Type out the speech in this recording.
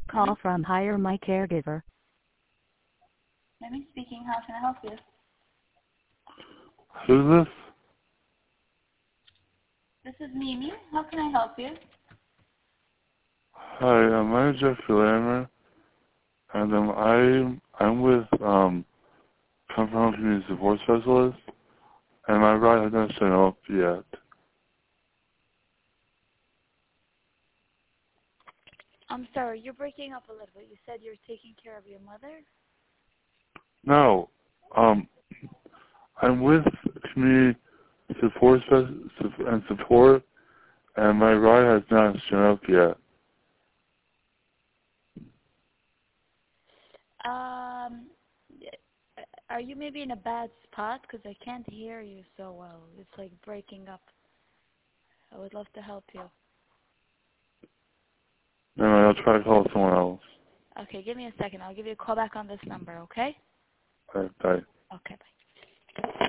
call from Hire My Caregiver. Mimi speaking. How can I help you? Who's this? This is Mimi. How can I help you? Hi, my name is Jeffrey Lammer, and I'm with Comfort Home Community Support Specialist, and my ride has not shown up yet. I'm sorry, you're breaking up a little bit. You said you're taking care of your mother? No, I'm with Community Support Support, and my ride has not shown up yet. Are you maybe in a bad spot? Because I can't hear you so well. It's like breaking up. I would love to help you. Never mind, I'll try to call someone else. Okay, give me a second. I'll give you a call back on this number, okay? Bye. Okay, bye.